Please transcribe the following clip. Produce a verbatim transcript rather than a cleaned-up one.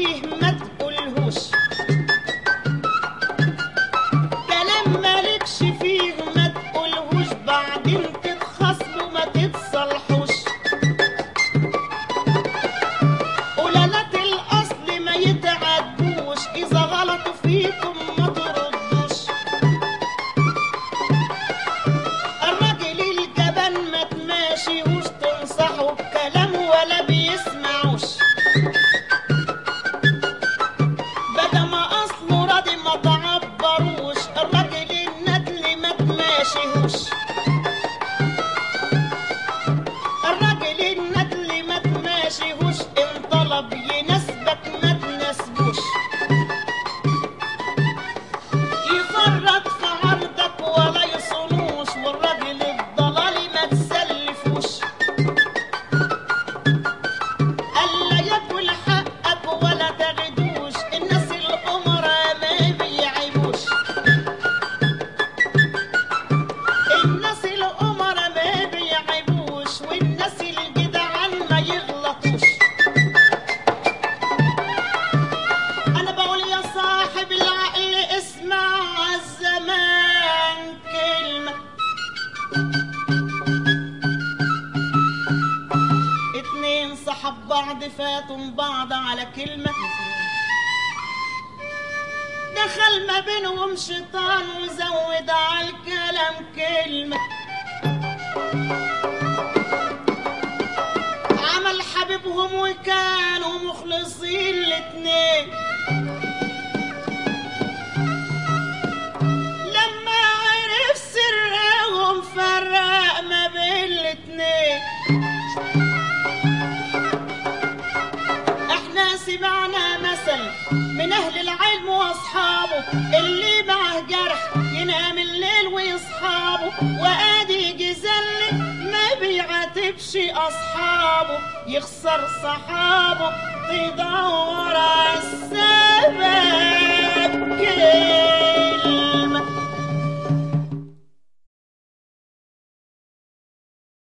فيه ما تقولهوش، كلام مالكش فيه ما تقولهوش، بعدين تتخاصموا ما تتصالحوش. قلالات الاصل ما يتعدوش، اذا غلطوا فيكم ما تردوش. الراجل الجبان ما تماشيهوش، تنصحوا بكلام ولا بيسمعوش. بدا ما اصله راضي ما تعبروش، الراجل الندل ما تماشيهوش. الراجل الندل ما تماشيهوش، ان طلب يناسبك ما تناسبوش. يفرط في عرضك ولا يصونوش، والراجل الضلالي ما تسلفوش. الا ياكل حقك ولا تاخدوش، الناس الامراء ما بيعيبوش. الناس الامراء ما بيعيبوش، والناس الجدعان ما يغلطوش. انا بقول يا صاحب العقل اسمع الزمان كلمة. اتنين صحاب بعض فاتوا بعض على كلمة، دخل ما بينهم شيطان وزود على الكلام كلمة. عمل حبيبهم وكانوا مخلصين الاتنين، لما عرف سرهم فرق ما بين الاتنين. احنا سمعنا مثل من اهل العلم واصحابه، اللي معه جرح ينام الليل ويصحابه، وادي جزل ما بيعاتبش اصحابه، يخسر صحابه تدور على السبب كده.